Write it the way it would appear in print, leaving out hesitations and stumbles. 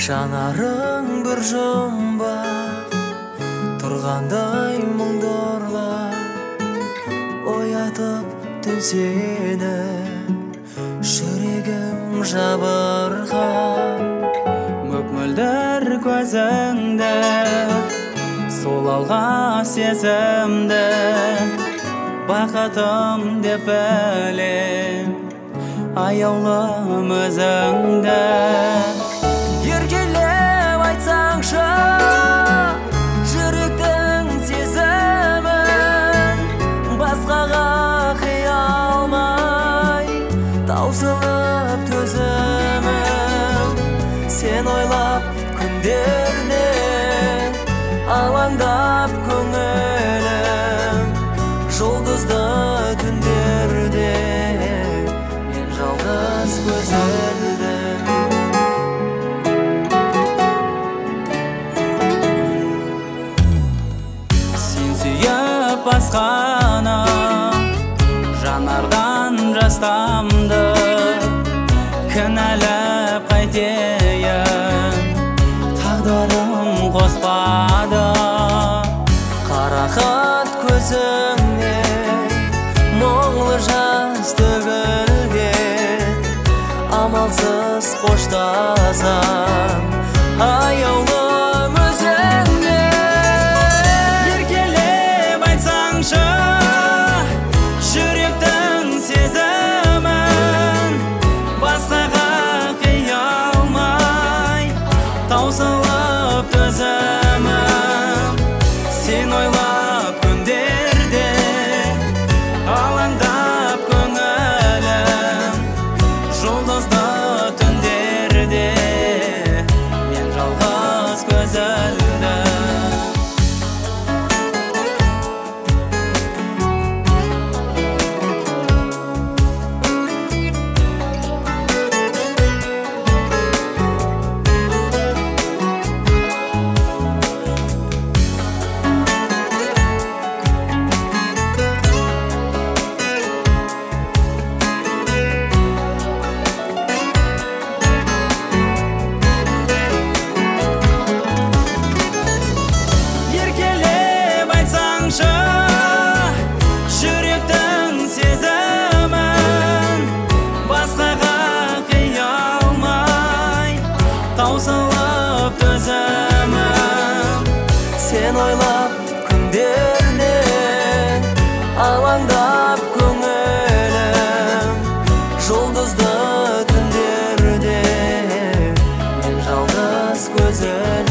Жанарың бір жұмбақ тұрғандай мұңдорла, оятып түн сені жүрегім жабырған. Мөп-мөлдір көзіңді, сол алға сезімді, бақытым деп білем, аяулым өзіңді. Еркелеп айтсаңшы жүректің сезімін, басқаға қиялмай таусылып төзімім. Сен ойлап күндерде алаңдап көңілім, жұлдызды түндерде мен жалғыз көз ілдім. Сен сүйіп басқаны, жанардан жас тамды, кінәлап қайтейін, тағдырым қоспады. Қарақат көзіңне мұңлы жас төгілген, амалсыз қоштасам аяулым өзіңде. Еркелеп айтсаңшы жүректің сезімін, басқаға қиялмай таусылып төзімім. Сен ойлап күндерде алаңдап көңілім, жұлдызды түндерде мен жалғыз көз ілдім. Жүректің сезімін, басқаға қиялмай таусылып төзімім. Сен ойлап күндерде алаңдап көңілім, жұлдызды түндерде мен жалғыз көз ілдім.